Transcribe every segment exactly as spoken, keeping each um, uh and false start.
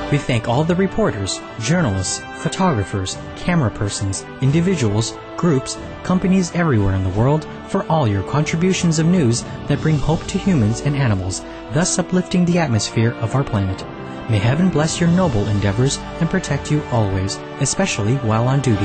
We thank all the reporters, journalists, photographers, camera persons, individuals, groups, companies everywhere in the world for all your contributions of news that bring hope to humans and animals, thus uplifting the atmosphere of our planet. May heaven bless your noble endeavors and protect you always, especially while on duty.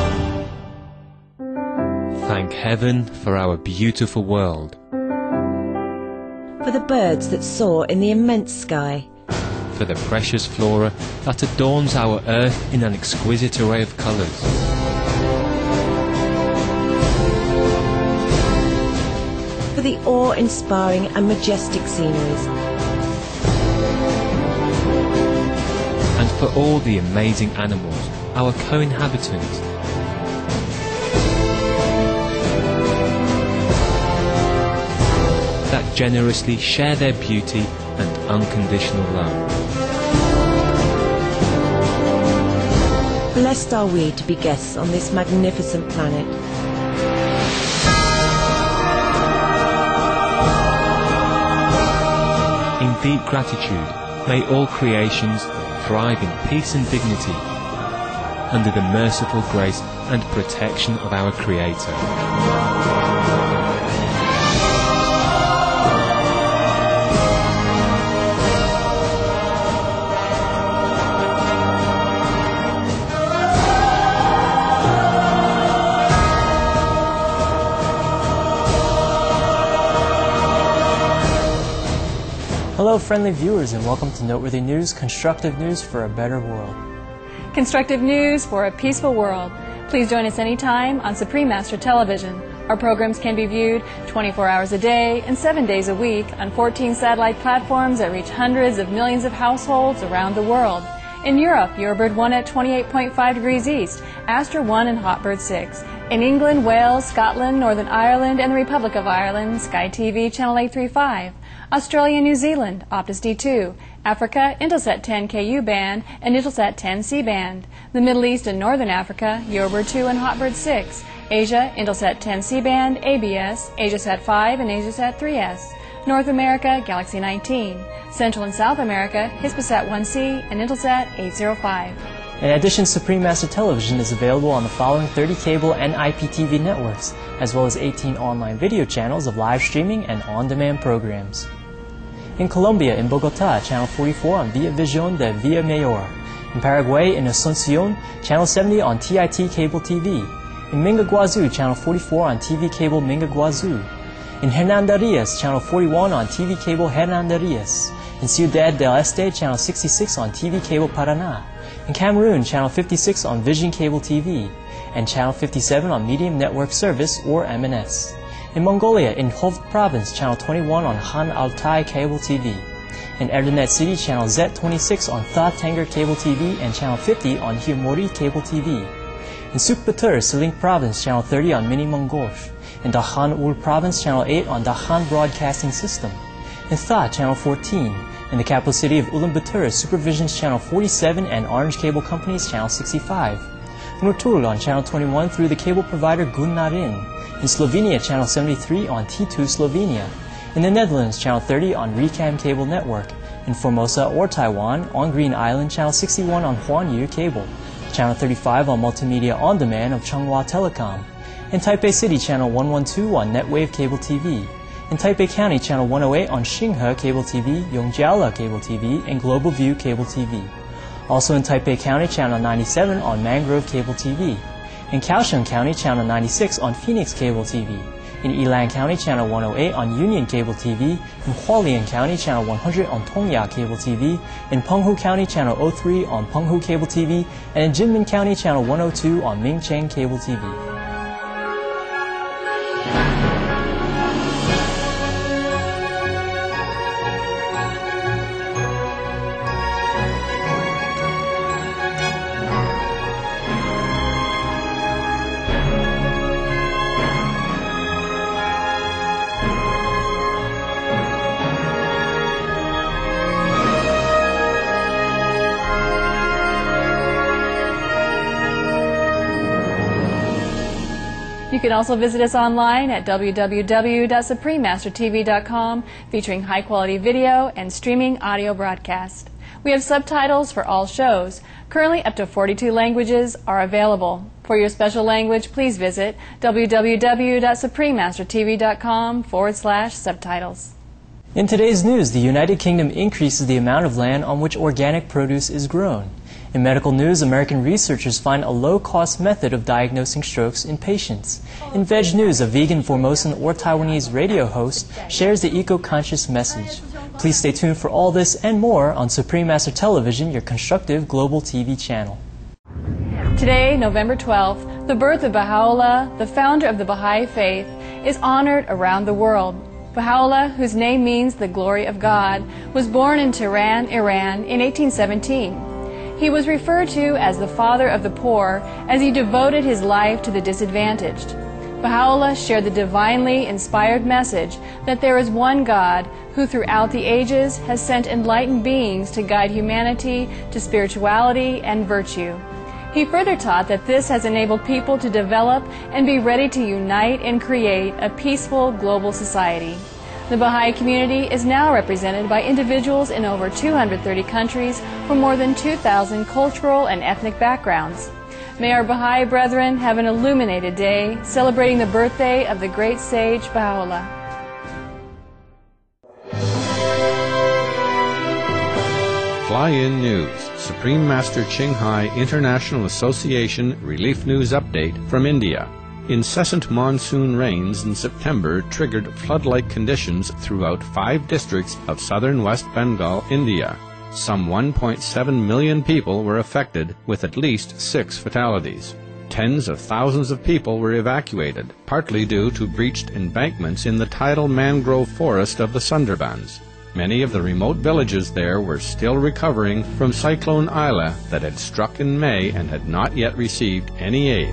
Thank heaven for our beautiful world. For the birds that soar in the immense sky. For the precious flora that adorns our earth in an exquisite array of colours. For the awe-inspiring and majestic sceneries. And for all the amazing animals, our co-inhabitants. That generously share their beauty and unconditional love. Blessed are we to be guests on this magnificent planet. In deep gratitude, may all creations thrive in peace and dignity, under the merciful grace and protection of our Creator. Hello friendly viewers and welcome to Noteworthy News, constructive news for a better world. Constructive news for a peaceful world. Please join us anytime on Supreme Master Television. Our programs can be viewed twenty-four hours a day and seven days a week on fourteen satellite platforms that reach hundreds of millions of households around the world. In Europe, Eurobird one at twenty-eight point five degrees east, Astra one and Hotbird six. In England, Wales, Scotland, Northern Ireland, and the Republic of Ireland, Sky T V channel eight thirty-five. Australia and New Zealand, Optus D two. Africa, Intelsat ten K U band and Intelsat ten C band. The Middle East and Northern Africa, Eurobird two and Hotbird six. Asia, Intelsat ten C band, A B S, AsiaSat five and AsiaSat three S. North America, Galaxy nineteen. Central and South America, Hispasat one C and Intelsat eight oh five. In addition, Supreme Master Television is available on the following thirty cable and I P T V networks, as well as eighteen online video channels of live streaming and on-demand programs. In Colombia, in Bogotá, channel forty-four on Via Visión de Villa Mayor. In Paraguay, in Asunción, channel seventy on T I T Cable T V. In Minga Guazú, channel forty-four on T V Cable Minga Guazú. In Hernandarias, channel forty-one on T V Cable Hernandarias. In Ciudad del Este, channel sixty-six on T V Cable Paraná. In Cameroon, channel fifty-six on Vision Cable T V. And channel fifty-seven on Medium Network Service, or M N S. In Mongolia, in Hovd Province, channel twenty-one on Han Altai Cable T V. In Erdenet City, channel Z twenty-six on Tha Tanger Cable T V and channel fifty on Hiomori Cable T V. In Sukbatur, Siling Province, channel thirty on Mini Mongolsh. In Dakhan Ul Province, channel eight on Dakhan Broadcasting System. In Tha, channel fourteen. In the capital city of Ulaanbaatar, Supervision's channel forty-seven and Orange Cable Company's channel sixty-five. In Rutul on channel twenty-one through the cable provider Gunnarin. In Slovenia, channel seventy-three on T two Slovenia. In the Netherlands, channel thirty on Recam Cable Network. In Formosa or Taiwan, on Green Island, channel sixty-one on Huanyu Cable. Channel thirty-five on Multimedia On Demand of Changhua Telecom. In Taipei City, channel one twelve on Netwave Cable T V. In Taipei County, channel one oh eight on Xinghe Cable T V, Yongjiala Cable T V, and Global View Cable T V. Also in Taipei County, channel ninety-seven on Mangrove Cable T V. In Kaohsiung County, channel ninety-six on Phoenix Cable T V. In Yilan County, channel one oh eight on Union Cable T V. In Hualien County, channel one hundred on Tongya Cable T V. In Penghu County, channel oh three on Penghu Cable T V. And in Jinmen County, channel one oh two on Mingcheng Cable T V. You can also visit us online at w w w dot supreme master t v dot com, featuring high-quality video and streaming audio broadcast. We have subtitles for all shows. Currently, up to forty-two languages are available. For your special language, please visit www.suprememastertv.com forward slash subtitles. In today's news, the United Kingdom increases the amount of land on which organic produce is grown. In medical news, American researchers find a low-cost method of diagnosing strokes in patients. In veg news, a vegan Formosan or Taiwanese radio host shares the eco-conscious message. Please stay tuned for all this and more on Supreme Master Television, your constructive global T V channel. Today, November twelfth, the birth of Baha'u'llah, the founder of the Baha'i faith, is honored around the world. Baha'u'llah, whose name means the glory of God, was born in Tehran, Iran in eighteen seventeen. He was referred to as the father of the poor as he devoted his life to the disadvantaged. Baha'u'llah shared the divinely inspired message that there is one God who throughout the ages has sent enlightened beings to guide humanity to spirituality and virtue. He further taught that this has enabled people to develop and be ready to unite and create a peaceful global society. The Baha'i community is now represented by individuals in over two hundred thirty countries from more than two thousand cultural and ethnic backgrounds. May our Baha'i brethren have an illuminated day celebrating the birthday of the great sage Baha'u'llah. Fly-in News, Supreme Master Ching Hai International Association Relief News Update from India. Incessant monsoon rains in September triggered flood-like conditions throughout five districts of southern West Bengal, India. Some one point seven million people were affected, with at least six fatalities. Tens of thousands of people were evacuated, partly due to breached embankments in the tidal mangrove forest of the Sundarbans. Many of the remote villages there were still recovering from Cyclone Aila that had struck in May and had not yet received any aid.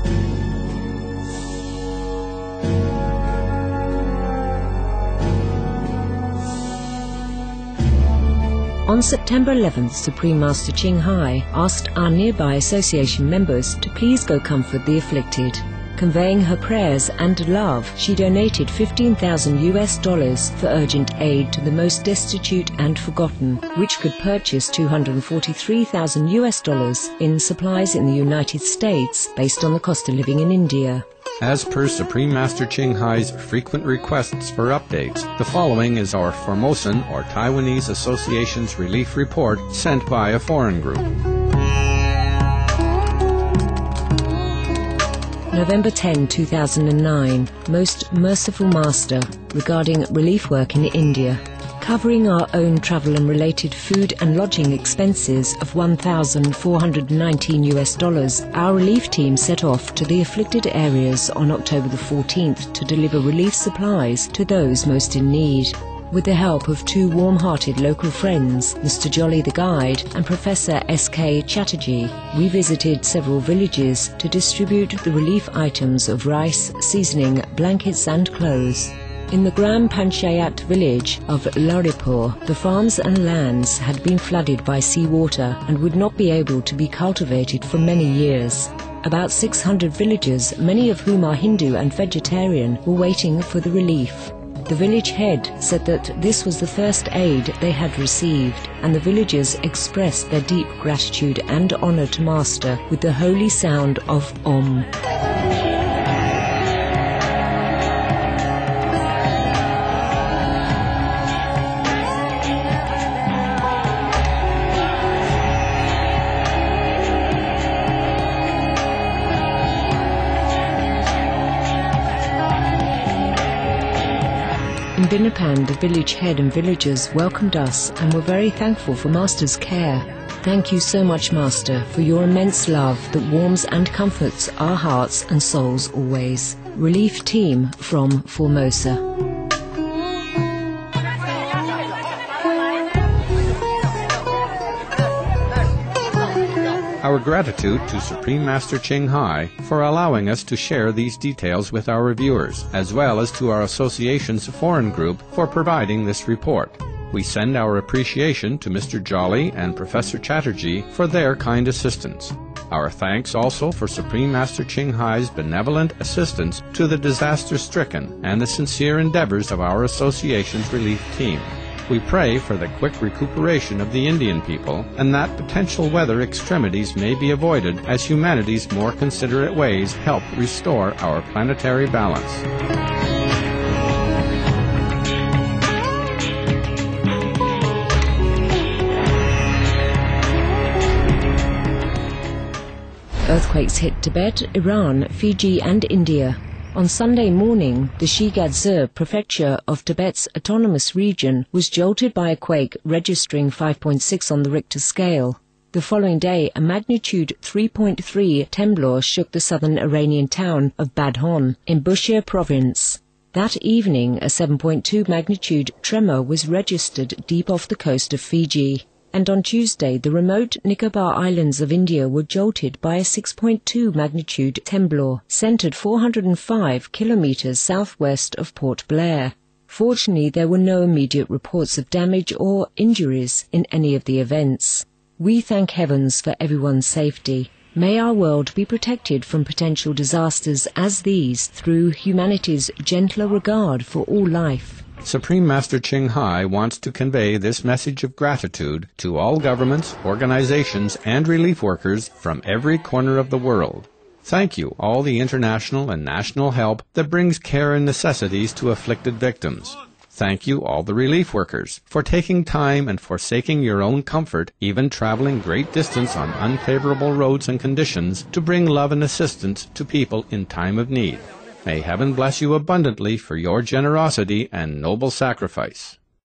On September eleventh, Supreme Master Ching Hai asked our nearby association members to please go comfort the afflicted. Conveying her prayers and love, she donated fifteen thousand U S dollars for urgent aid to the most destitute and forgotten, which could purchase two hundred forty-three thousand U S dollars in supplies in the United States based on the cost of living in India. As per Supreme Master Ching Hai's frequent requests for updates, the following is our Formosan or Taiwanese Association's relief report sent by a foreign group. November tenth, two thousand nine, Most Merciful Master, regarding relief work in India. Covering our own travel and related food and lodging expenses of one thousand four hundred nineteen U S dollars, our relief team set off to the afflicted areas on October the fourteenth to deliver relief supplies to those most in need. With the help of two warm-hearted local friends, Mister Jolly the guide and Professor S K Chatterjee, we visited several villages to distribute the relief items of rice, seasoning, blankets and clothes. In the Gram Panchayat village of Laripur, the farms and lands had been flooded by seawater and would not be able to be cultivated for many years. About six hundred villagers, many of whom are Hindu and vegetarian, were waiting for the relief. The village head said that this was the first aid they had received, and the villagers expressed their deep gratitude and honor to Master with the holy sound of Om. In Binapan, the village head and villagers welcomed us and were very thankful for Master's care. Thank you so much, Master, for your immense love that warms and comforts our hearts and souls always. Relief Team from Formosa. Our gratitude to Supreme Master Ching Hai for allowing us to share these details with our viewers, as well as to our association's foreign group for providing this report. We send our appreciation to Mister Jolly and Professor Chatterjee for their kind assistance. Our thanks also for Supreme Master Ching Hai's benevolent assistance to the disaster-stricken and the sincere endeavors of our association's relief team. We pray for the quick recuperation of the Indian people and that potential weather extremities may be avoided as humanity's more considerate ways help restore our planetary balance. Earthquakes hit Tibet, Iran, Fiji and India. On Sunday morning, the Shigadze prefecture of Tibet's autonomous region was jolted by a quake registering five point six on the Richter scale. The following day, a magnitude three point three tremor shook the southern Iranian town of Badhon in Bushehr province. That evening, a seven point two magnitude tremor was registered deep off the coast of Fiji. And on Tuesday, the remote Nicobar Islands of India were jolted by a six point two magnitude tremor, centered four hundred five kilometers southwest of Port Blair. Fortunately, there were no immediate reports of damage or injuries in any of the events. We thank heavens for everyone's safety. May our world be protected from potential disasters as these through humanity's gentler regard for all life. Supreme Master Ching Hai wants to convey this message of gratitude to all governments, organizations, and relief workers from every corner of the world. Thank you, all the international and national help that brings care and necessities to afflicted victims. Thank you, all the relief workers, for taking time and forsaking your own comfort, even traveling great distance on unfavorable roads and conditions to bring love and assistance to people in time of need. May heaven bless you abundantly for your generosity and noble sacrifice.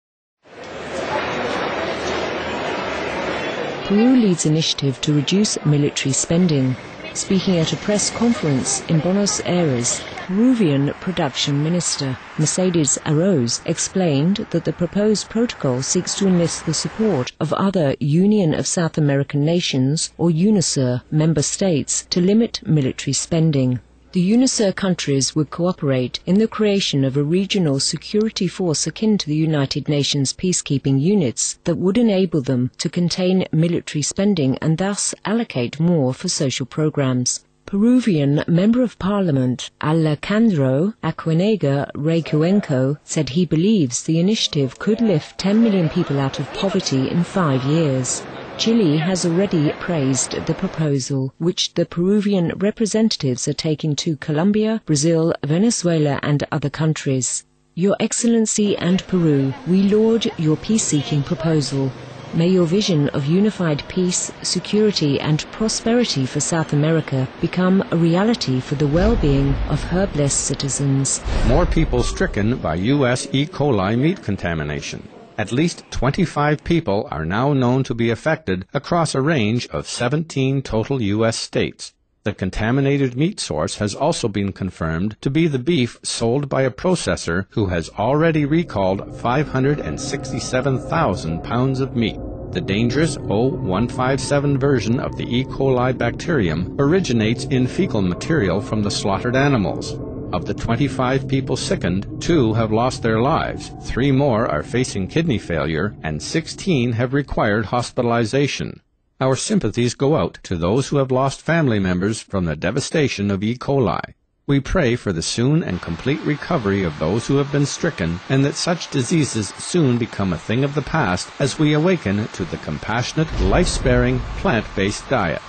Peru leads initiative to reduce military spending. Speaking at a press conference in Buenos Aires, Peruvian Production Minister Mercedes Arauz explained that the proposed protocol seeks to enlist the support of other Union of South American Nations, or UNASUR, member states to limit military spending. The UNASUR countries would cooperate in the creation of a regional security force akin to the United Nations peacekeeping units that would enable them to contain military spending and thus allocate more for social programs. Peruvian Member of Parliament Alejandro Acuenega Recuenco said he believes the initiative could lift ten million people out of poverty in five years. Chile has already praised the proposal, which the Peruvian representatives are taking to Colombia, Brazil, Venezuela and other countries. Your Excellency and Peru, we laud your peace-seeking proposal. May your vision of unified peace, security and prosperity for South America become a reality for the well-being of her blessed citizens. More people stricken by U S E. coli meat contamination. At least twenty-five people are now known to be affected across a range of seventeen total U S states. The contaminated meat source has also been confirmed to be the beef sold by a processor who has already recalled five hundred sixty-seven thousand pounds of meat. The dangerous O one fifty-seven version of the E. coli bacterium originates in fecal material from the slaughtered animals. Of the twenty-five people sickened, two have lost their lives, three more are facing kidney failure, and sixteen have required hospitalization. Our sympathies go out to those who have lost family members from the devastation of E. coli. We pray for the soon and complete recovery of those who have been stricken, and that such diseases soon become a thing of the past as we awaken to the compassionate, life-sparing, plant-based diet.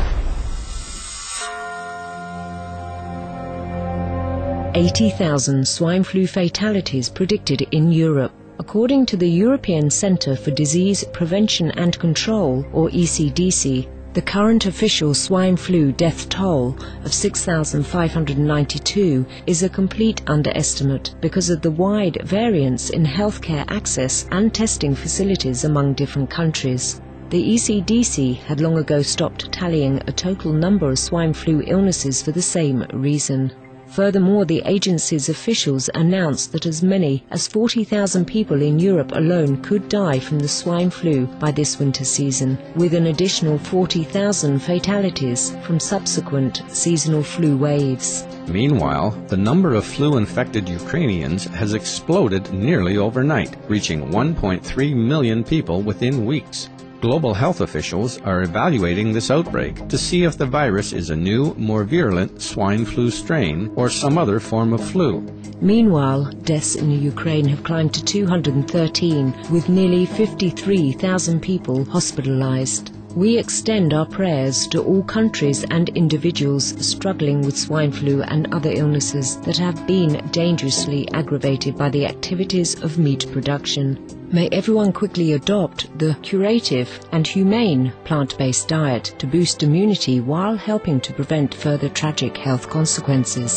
eighty thousand swine flu fatalities predicted in Europe. According to the European Centre for Disease Prevention and Control, or E C D C, the current official swine flu death toll of six thousand five hundred ninety-two is a complete underestimate because of the wide variance in healthcare access and testing facilities among different countries. The E C D C had long ago stopped tallying a total number of swine flu illnesses for the same reason. Furthermore, the agency's officials announced that as many as forty thousand people in Europe alone could die from the swine flu by this winter season, with an additional forty thousand fatalities from subsequent seasonal flu waves. Meanwhile, the number of flu-infected Ukrainians has exploded nearly overnight, reaching one point three million people within weeks. Global health officials are evaluating this outbreak to see if the virus is a new, more virulent swine flu strain or some other form of flu. Meanwhile, deaths in Ukraine have climbed to two hundred thirteen, with nearly fifty-three thousand people hospitalized. We extend our prayers to all countries and individuals struggling with swine flu and other illnesses that have been dangerously aggravated by the activities of meat production. May everyone quickly adopt the curative and humane plant-based diet to boost immunity while helping to prevent further tragic health consequences.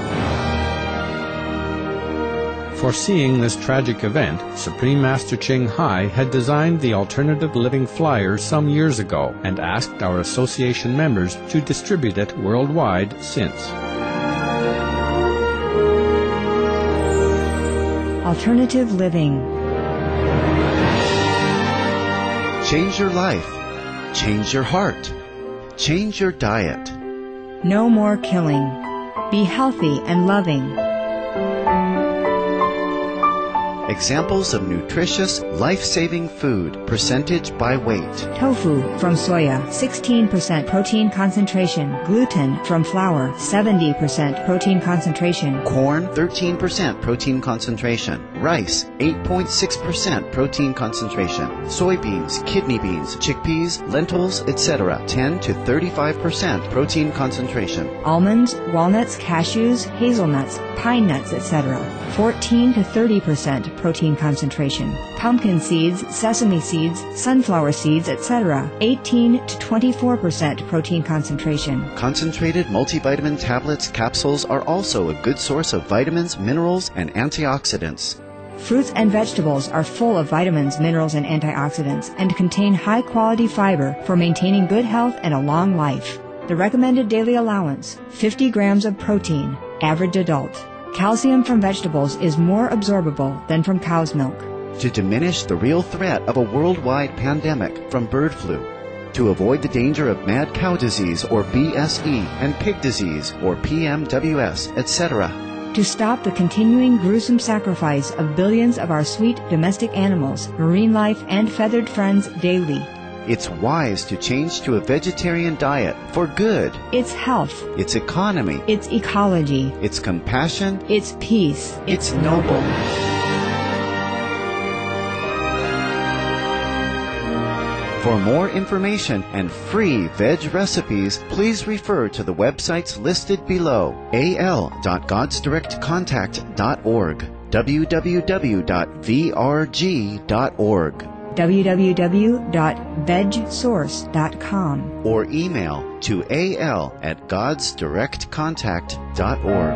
Foreseeing this tragic event, Supreme Master Ching Hai had designed the Alternative Living Flyer some years ago and asked our association members to distribute it worldwide since. Alternative Living. Change your life. Change your heart. Change your diet. No more killing. Be healthy and loving. Examples of nutritious, life-saving food, percentage by weight. Tofu from soya, sixteen percent protein concentration. Gluten from flour, seventy percent protein concentration. Corn, thirteen percent protein concentration. Rice, eight point six percent protein concentration. Soybeans, kidney beans, chickpeas, lentils, et cetera, ten to thirty-five percent protein concentration. Almonds, walnuts, cashews, hazelnuts, pine nuts, et cetera, fourteen to thirty percent protein concentration. Pumpkin seeds, sesame seeds, sunflower seeds, et cetera, eighteen to twenty-four percent protein concentration. Concentrated multivitamin tablets, capsules are also a good source of vitamins, minerals, and antioxidants. Fruits and vegetables are full of vitamins, minerals, and antioxidants and contain high-quality fiber for maintaining good health and a long life. The recommended daily allowance, fifty grams of protein, average adult. Calcium from vegetables is more absorbable than from cow's milk. To diminish the real threat of a worldwide pandemic from bird flu, to avoid the danger of mad cow disease or B S E and pig disease or P M W S, et cetera. To stop the continuing gruesome sacrifice of billions of our sweet domestic animals, marine life, and feathered friends daily. It's wise to change to a vegetarian diet for good. It's health. It's economy. It's ecology. It's compassion. It's peace. It's noble. For more information and free veg recipes, please refer to the websites listed below: a l dot gods direct contact dot org, w w w dot v r g dot org, w w w dot veg source dot com, or email to a l at gods direct contact dot org.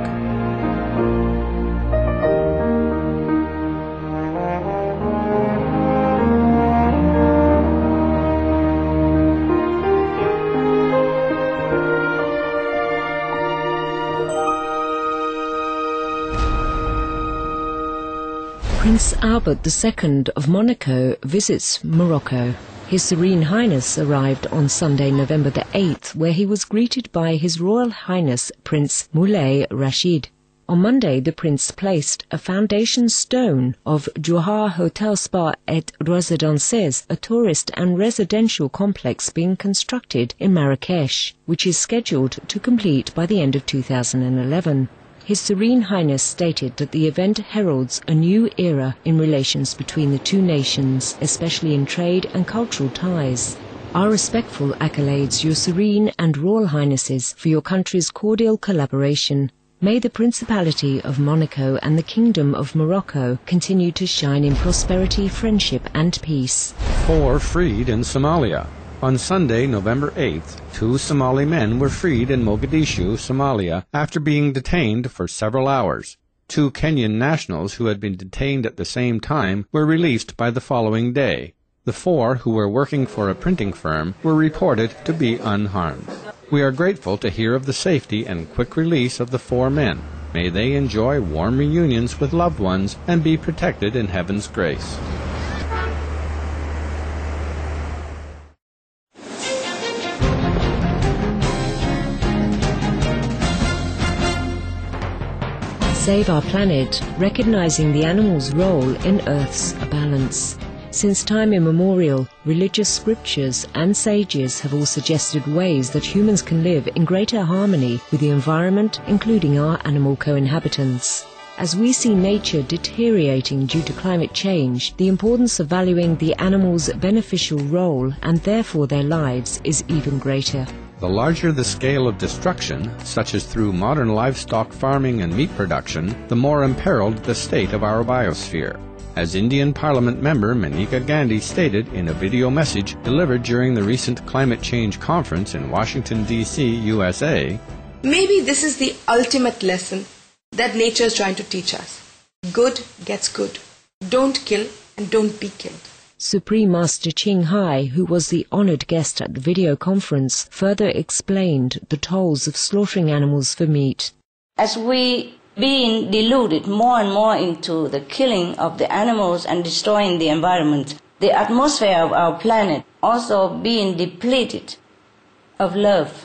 Prince Albert the Second of Monaco visits Morocco. His Serene Highness arrived on Sunday, November the eighth, where he was greeted by His Royal Highness Prince Moulay Rashid. On Monday, the Prince placed a foundation stone of Johar Hotel Spa et Residences, a tourist and residential complex being constructed in Marrakesh, which is scheduled to complete by the end of two thousand eleven. His Serene Highness stated that the event heralds a new era in relations between the two nations, especially in trade and cultural ties. Our respectful accolades, Your Serene and Royal Highnesses, for your country's cordial collaboration. May the Principality of Monaco and the Kingdom of Morocco continue to shine in prosperity, friendship and peace. Four freed in Somalia. On Sunday, November eighth, two Somali men were freed in Mogadishu, Somalia, after being detained for several hours. Two Kenyan nationals who had been detained at the same time were released by the following day. The four, who were working for a printing firm, were reported to be unharmed. We are grateful to hear of the safety and quick release of the four men. May they enjoy warm reunions with loved ones and be protected in heaven's grace. Save Our Planet, recognizing the animal's role in Earth's balance. Since time immemorial, religious scriptures and sages have all suggested ways that humans can live in greater harmony with the environment, including our animal co-inhabitants. As we see nature deteriorating due to climate change, the importance of valuing the animals' beneficial role and therefore their lives is even greater. The larger the scale of destruction, such as through modern livestock farming and meat production, the more imperiled the state of our biosphere. As Indian Parliament member Maneka Gandhi stated in a video message delivered during the recent climate change conference in Washington, D C, U S A, maybe this is the ultimate lesson that nature is trying to teach us. Good gets good. Don't kill and don't be killed. Supreme Master Ching Hai, who was the honored guest at the video conference, further explained the tolls of slaughtering animals for meat. As we being deluded more and more into the killing of the animals and destroying the environment, the atmosphere of our planet also being depleted of love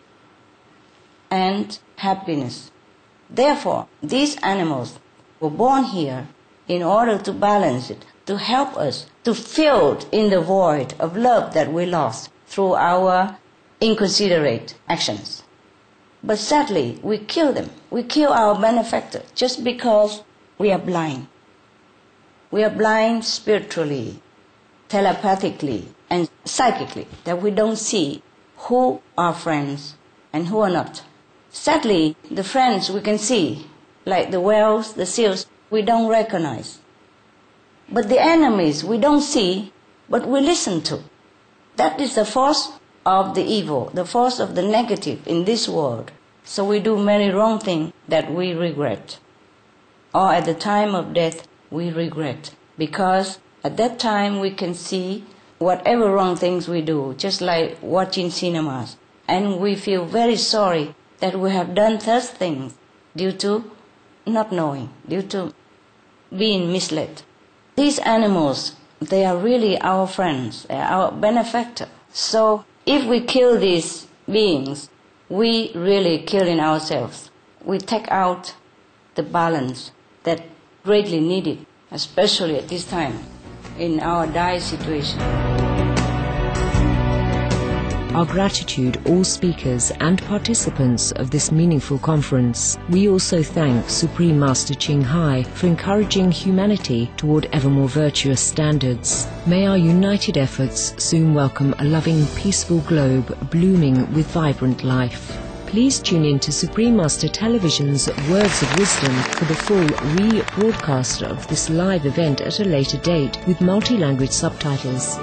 and happiness. Therefore, these animals were born here in order to balance it, to help us to fill in the void of love that we lost through our inconsiderate actions. But sadly, we kill them. We kill our benefactor just because we are blind. We are blind spiritually, telepathically, and psychically, that we don't see who are friends and who are not. Sadly, the friends we can see, like the whales, the seals, we don't recognize. But the enemies we don't see, but we listen to. That is the force of the evil, the force of the negative in this world. So we do many wrong things that we regret. Or at the time of death, we regret. Because at that time we can see whatever wrong things we do, just like watching cinemas. And we feel very sorry that we have done such things due to not knowing, due to being misled. These animals, they are really our friends, they are our benefactor. So if we kill these beings, we really killing ourselves. We take out the balance that greatly needed, especially at this time in our dire situation. Our gratitude all speakers and participants of this meaningful conference. We also thank Supreme Master Ching Hai for encouraging humanity toward ever more virtuous standards. May our united efforts soon welcome a loving, peaceful globe blooming with vibrant life. Please tune in to Supreme Master Television's Words of Wisdom for the full rebroadcast of this live event at a later date with multi-language subtitles.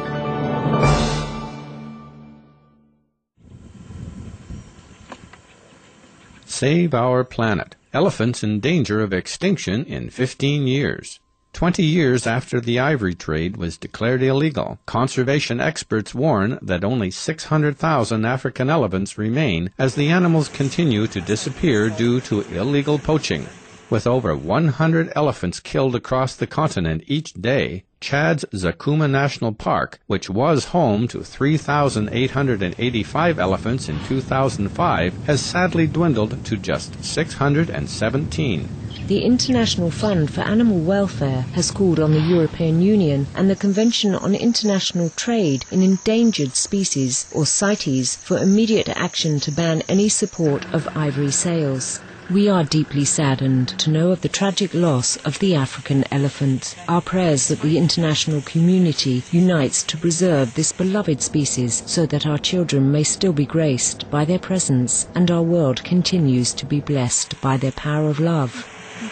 Save our planet. Elephants in danger of extinction in fifteen years. Twenty years after the ivory trade was declared illegal, conservation experts warn that only six hundred thousand African elephants remain as the animals continue to disappear due to illegal poaching. With over one hundred elephants killed across the continent each day, Chad's Zakuma National Park, which was home to three thousand eight hundred eighty-five elephants in two thousand five, has sadly dwindled to just six hundred seventeen. The International Fund for Animal Welfare has called on the European Union and the Convention on International Trade in Endangered Species, or CITES, for immediate action to ban any support of ivory sales. We are deeply saddened to know of the tragic loss of the African elephant. Our prayers that the international community unites to preserve this beloved species so that our children may still be graced by their presence and our world continues to be blessed by their power of love.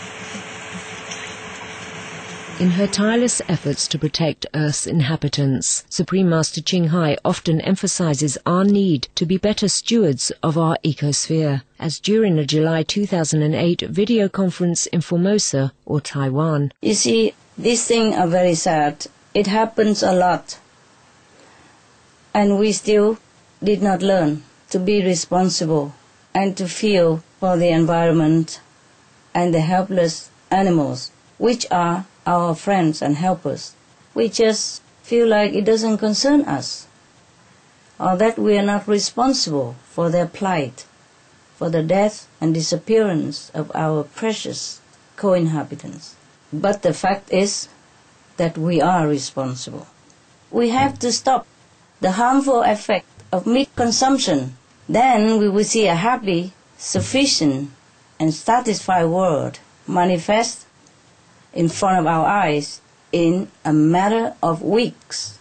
In her tireless efforts to protect Earth's inhabitants, Supreme Master Ching Hai often emphasizes our need to be better stewards of our ecosphere, as during a July two thousand eight video conference in Formosa, or Taiwan. You see, these things are very sad. It happens a lot. And we still did not learn to be responsible and to feel for the environment and the helpless animals, which are our friends and helpers. We just feel like it doesn't concern us, or that we are not responsible for their plight, for the death and disappearance of our precious co-inhabitants. But the fact is that we are responsible. We have to stop the harmful effect of meat consumption. Then we will see a happy, sufficient, and satisfied world manifest in front of our eyes in a matter of weeks.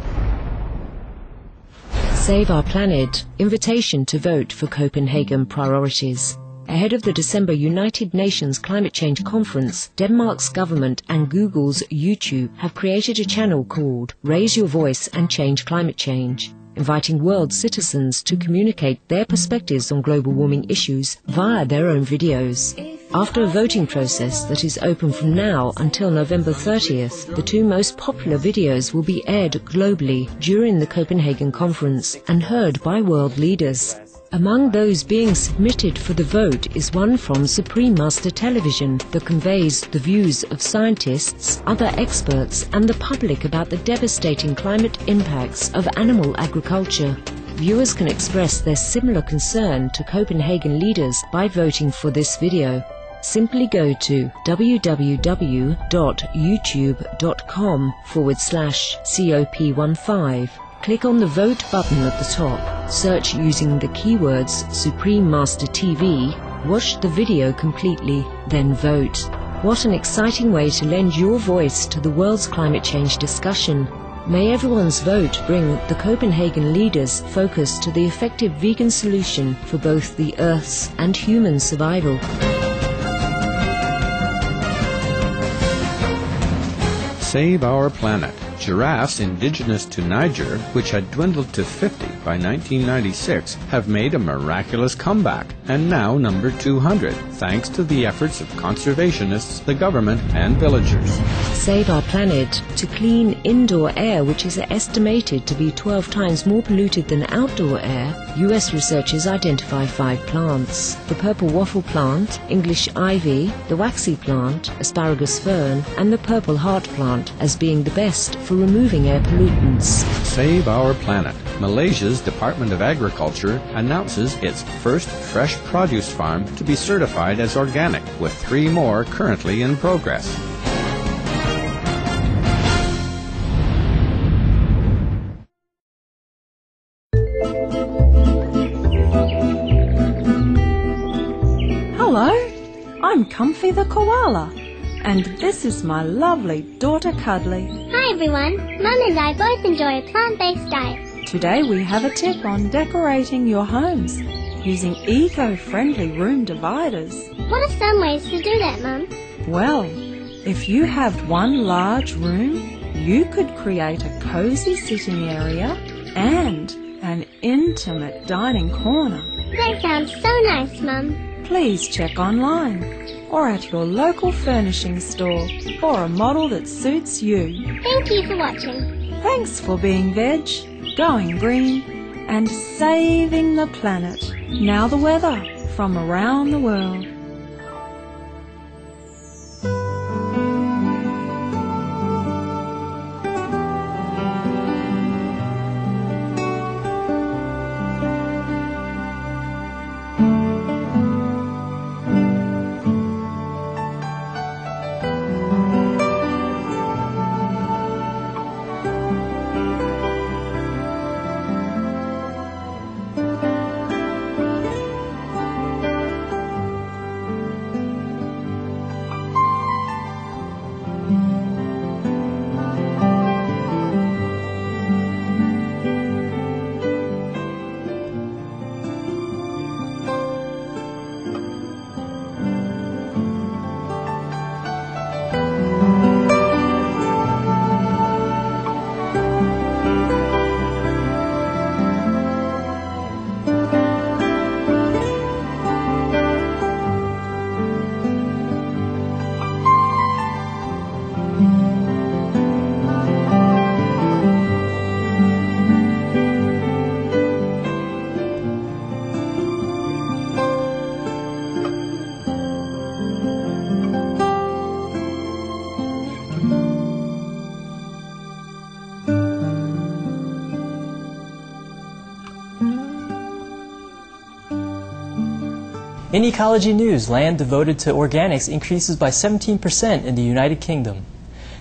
Save Our Planet, invitation to vote for Copenhagen priorities. Ahead of the December United Nations Climate Change Conference, Denmark's government and Google's YouTube have created a channel called Raise Your Voice and Change Climate Change, inviting world citizens to communicate their perspectives on global warming issues via their own videos. After a voting process that is open from now until November thirtieth, the two most popular videos will be aired globally during the Copenhagen Conference and heard by world leaders. Among those being submitted for the vote is one from Supreme Master Television that conveys the views of scientists, other experts and the public about the devastating climate impacts of animal agriculture. Viewers can express their similar concern to Copenhagen leaders by voting for this video. Simply go to www.youtube.com forward slash COP15. Click on the Vote button at the top, search using the keywords Supreme Master T V, watch the video completely, then vote. What an exciting way to lend your voice to the world's climate change discussion. May everyone's vote bring the Copenhagen leaders' focus to the effective vegan solution for both the Earth's and human survival. Save Our Planet. Giraffes indigenous to Niger, which had dwindled to fifty by nineteen ninety-six, have made a miraculous comeback and now number two hundred, thanks to the efforts of conservationists, the government, and villagers. Save Our Planet. To clean indoor air, which is estimated to be twelve times more polluted than outdoor air, U S researchers identify five plants: the purple waffle plant, English ivy, the waxy plant, asparagus fern, and the purple heart plant as being the best for removing air pollutants. Save Our Planet. Malaysia's Department of Agriculture announces its first fresh produce farm to be certified as organic, with three more currently in progress. Hello, I'm Comfy the Koala, and this is my lovely daughter Cuddly. Hi everyone, Mum and I both enjoy a plant-based diet. Today we have a tip on decorating your homes using eco-friendly room dividers. What are some ways to do that, Mum? Well, if you have one large room, you could create a cozy sitting area and an intimate dining corner. That sounds so nice, Mum. Please check online or at your local furnishing store for a model that suits you. Thank you for watching. Thanks for being veg, going green, and saving the planet. Now the weather from around the world. In ecology news, land devoted to organics increases by seventeen percent in the United Kingdom.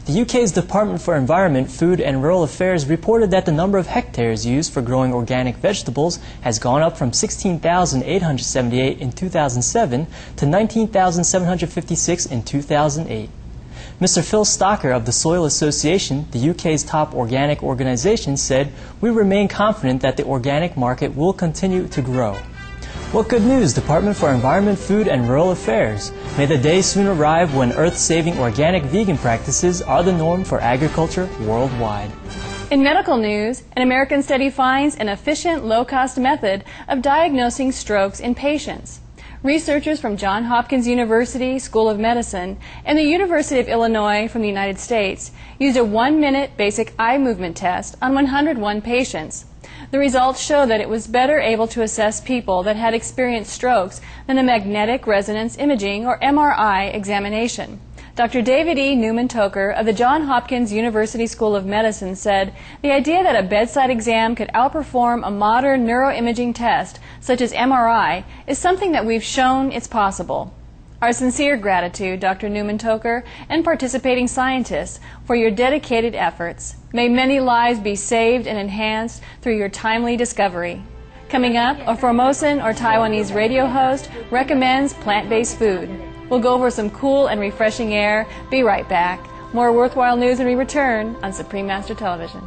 The U K's Department for Environment, Food and Rural Affairs reported that the number of hectares used for growing organic vegetables has gone up from sixteen thousand eight hundred seventy-eight in two thousand seven to nineteen thousand seven hundred fifty-six in two thousand eight. Mister Phil Stocker of the Soil Association, the U K's top organic organization, said, "We remain confident that the organic market will continue to grow." What good news, Department for Environment, Food and Rural Affairs. May the day soon arrive when earth-saving organic vegan practices are the norm for agriculture worldwide. In medical news, an American study finds an efficient, low-cost method of diagnosing strokes in patients. Researchers from Johns Hopkins University School of Medicine and the University of Illinois from the United States used a one-minute basic eye movement test on one hundred one patients. The results show that it was better able to assess people that had experienced strokes than a magnetic resonance imaging or M R I examination. Doctor David E. Newman-Toker of the Johns Hopkins University School of Medicine said the idea that a bedside exam could outperform a modern neuroimaging test such as M R I is something that we've shown it's possible. Our sincere gratitude, Doctor Newman-Toker, and participating scientists, for your dedicated efforts. May many lives be saved and enhanced through your timely discovery. Coming up, a Formosan or Taiwanese radio host recommends plant-based food. We'll go over some cool and refreshing air. Be right back. More worthwhile news when we return on Supreme Master Television.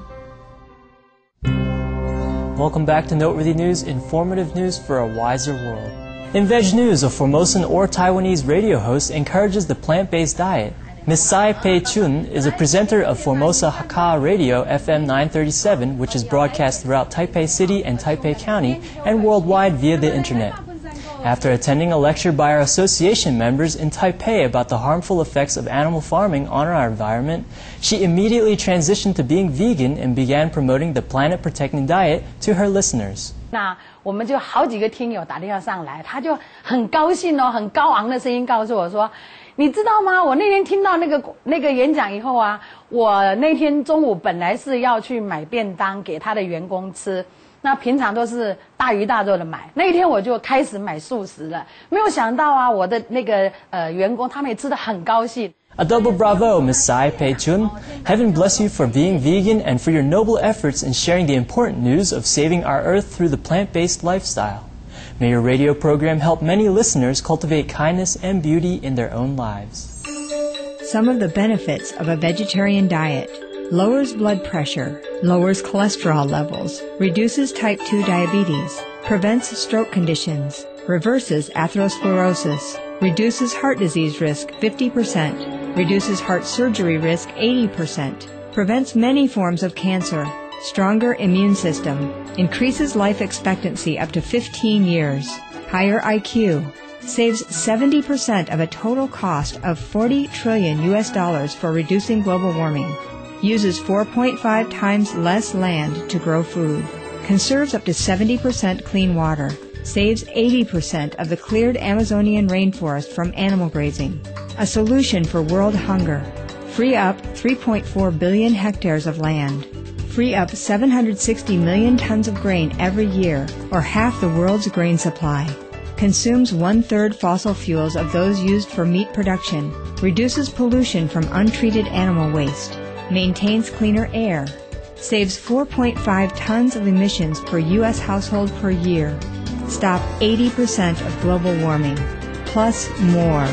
Welcome back to Noteworthy News, informative news for a wiser world. In Veg News, a Formosan or Taiwanese radio host encourages the plant-based diet. Miss Sai Pei Chun is a presenter of Formosa Hakka Radio F M nine thirty-seven, which is broadcast throughout Taipei City and Taipei County and worldwide via the internet. After attending a lecture by our association members in Taipei about the harmful effects of animal farming on our environment, she immediately transitioned to being vegan and began promoting the planet-protecting diet to her listeners. 那我们就好几个听友打电话上来，他就很高兴哦，很高昂的声音告诉我说，你知道吗？我那天听到那个那个演讲以后啊，我那天中午本来是要去买便当给他的员工吃。那平常都是大鱼大肉的买，那一天我就开始买素食了。没有想到啊，我的那个呃员工他们也吃得很高兴。 A double bravo, Miss Sai Pei Chun. Heaven bless you for being vegan and for your noble efforts in sharing the important news of saving our earth through the plant-based lifestyle. May your radio program help many listeners cultivate kindness and beauty in their own lives. Some of the benefits of a vegetarian diet: lowers blood pressure, lowers cholesterol levels, reduces type two diabetes, prevents stroke conditions, reverses atherosclerosis, reduces heart disease risk fifty percent, reduces heart surgery risk eighty percent, prevents many forms of cancer, stronger immune system, increases life expectancy up to fifteen years, higher I Q, saves seventy percent of a total cost of forty trillion U S dollars for reducing global warming, uses four point five times less land to grow food, conserves up to seventy percent clean water, saves eighty percent of the cleared Amazonian rainforest from animal grazing, a solution for world hunger, free up three point four billion hectares of land, free up seven hundred sixty million tons of grain every year, or half the world's grain supply, consumes one-third fossil fuels of those used for meat production, reduces pollution from untreated animal waste, maintains cleaner air, saves four point five tons of emissions per U S household per year, stop eighty percent of global warming, plus more.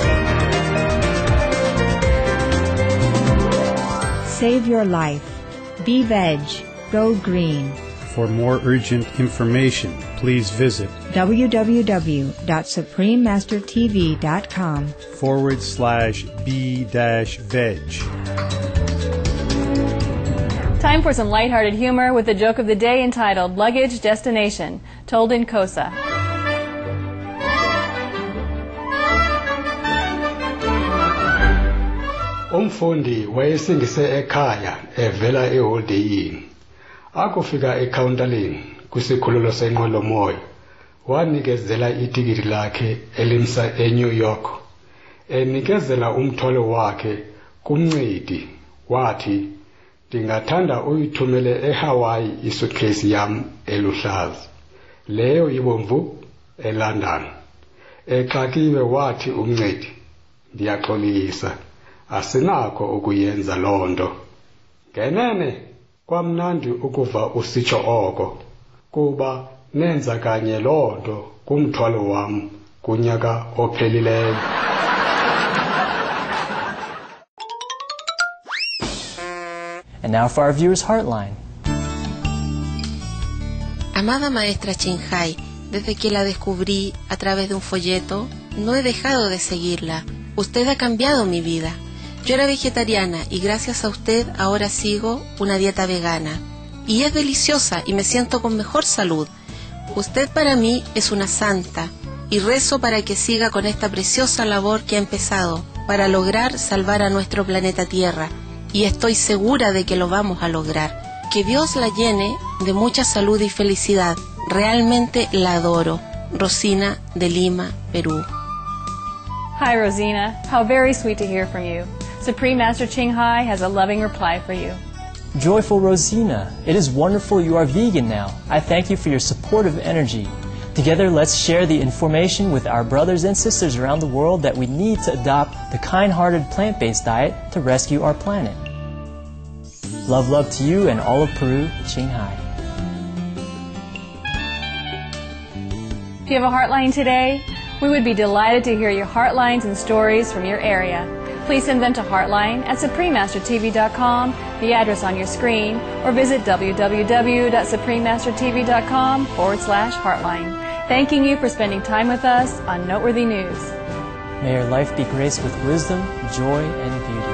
Save your life. Be veg. Go green. For more urgent information, please visit www.suprememastertv.com forward slash b dash veg. Time for some lighthearted humor with the joke of the day entitled Luggage Destination, told in Xhosa. Umfundi wayesingise ekhaya evela eholideyini. Akufika ecounterlini kwisikhululo senqwelomoya wanikezela itikiti lakhe elimsa eNew York. Enikezela umthwalo wakhe kumncedi wathi, ndingathanda uyithumele eHawaii isuitcase yam eluhlaza, leyo ibomvu eLondon. Exakiwe wathi umncedi, ndiyaxolisa, asinakho ukuyenza lonto. Ngenene kwamnandi ukuva usitsho oko kuba nenza kanye lonto kumthwalo wam kunyaka ophelileyo. And now for our viewers Heartline. Amada maestra Ching Hai, desde que la descubrí a través de un folleto, no he dejado de seguirla. Usted ha cambiado mi vida. Yo era vegetariana y gracias a usted ahora sigo una dieta vegana. Y es deliciosa y me siento con mejor salud. Usted para mí es una santa y rezo para que siga con esta preciosa labor que ha empezado para lograr salvar a nuestro planeta Tierra. Y estoy segura de que lo vamos a lograr. Que Dios la llene de mucha salud y felicidad. Realmente la adoro. Rosina de Lima, Perú. Hi, Rosina. How very sweet to hear from you. Supreme Master Ching Hai has a loving reply for you. Joyful Rosina, it is wonderful you are vegan now. I thank you for your supportive energy. Together, let's share the information with our brothers and sisters around the world that we need to adopt the kind-hearted plant-based diet to rescue our planet. Love, love to you and all of Peru, Ching Hai. If you have a Heartline today, we would be delighted to hear your Heartlines and stories from your area. Please send them to Heartline at supreme master t v dot com, the address on your screen, or visit w w w dot supreme master t v dot com forward slash Heartline. Thanking you for spending time with us on Noteworthy News. May your life be graced with wisdom, joy, and beauty.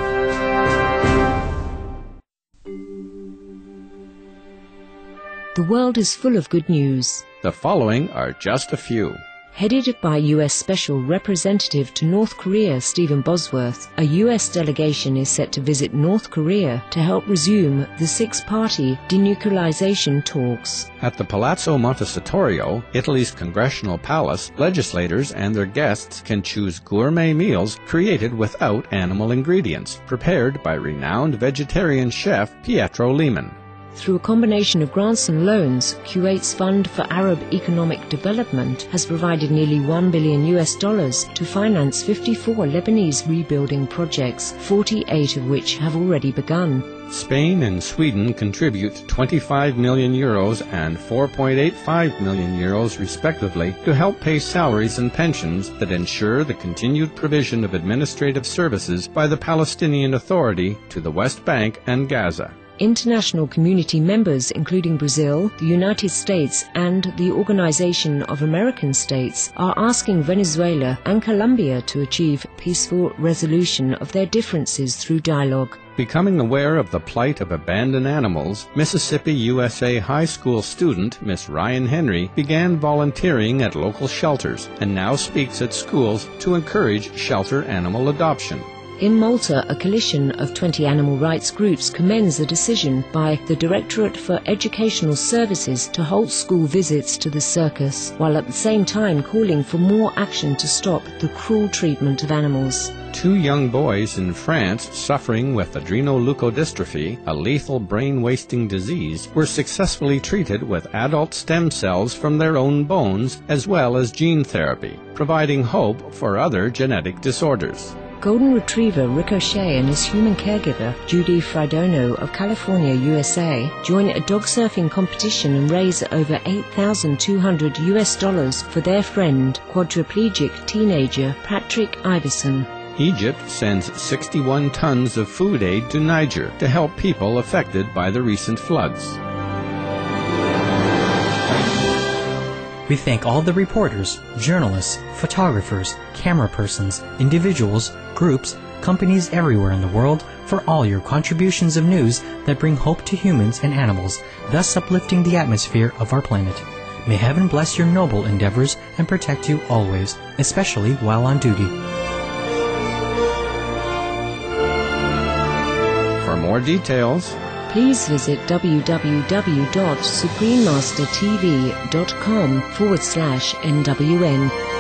The world is full of good news. The following are just a few. Headed by U S Special Representative to North Korea Stephen Bosworth, a U S delegation is set to visit North Korea to help resume the six-party denuclearization talks. At the Palazzo Montecitorio, Italy's congressional palace, legislators and their guests can choose gourmet meals created without animal ingredients, prepared by renowned vegetarian chef Pietro Lehmann. Through a combination of grants and loans, Kuwait's Fund for Arab Economic Development has provided nearly one billion U S dollars to finance fifty-four Lebanese rebuilding projects, forty-eight of which have already begun. Spain and Sweden contribute twenty-five million euros and four point eight five million euros respectively to help pay salaries and pensions that ensure the continued provision of administrative services by the Palestinian Authority to the West Bank and Gaza. International community members, including Brazil, the United States, and the Organization of American States, are asking Venezuela and Colombia to achieve peaceful resolution of their differences through dialogue. Becoming aware of the plight of abandoned animals, Mississippi U S A high school student Miss Ryan Henry began volunteering at local shelters and now speaks at schools to encourage shelter animal adoption. In Malta, a coalition of twenty animal rights groups commends the decision by the Directorate for Educational Services to halt school visits to the circus, while at the same time calling for more action to stop the cruel treatment of animals. Two young boys in France suffering with adrenoleukodystrophy, a lethal brain-wasting disease, were successfully treated with adult stem cells from their own bones as well as gene therapy, providing hope for other genetic disorders. Golden Retriever Ricochet and his human caregiver, Judy Fridono of California, U S A, join a dog surfing competition and raise over eight thousand two hundred U S dollars for their friend, quadriplegic teenager Patrick Iverson. Egypt sends sixty-one tons of food aid to Niger to help people affected by the recent floods. We thank all the reporters, journalists, photographers, camera persons, individuals, groups, companies everywhere in the world for all your contributions of news that bring hope to humans and animals, thus uplifting the atmosphere of our planet. May heaven bless your noble endeavors and protect you always, especially while on duty. For more details, please visit w w w dot supreme master t v dot com forward slash N W N.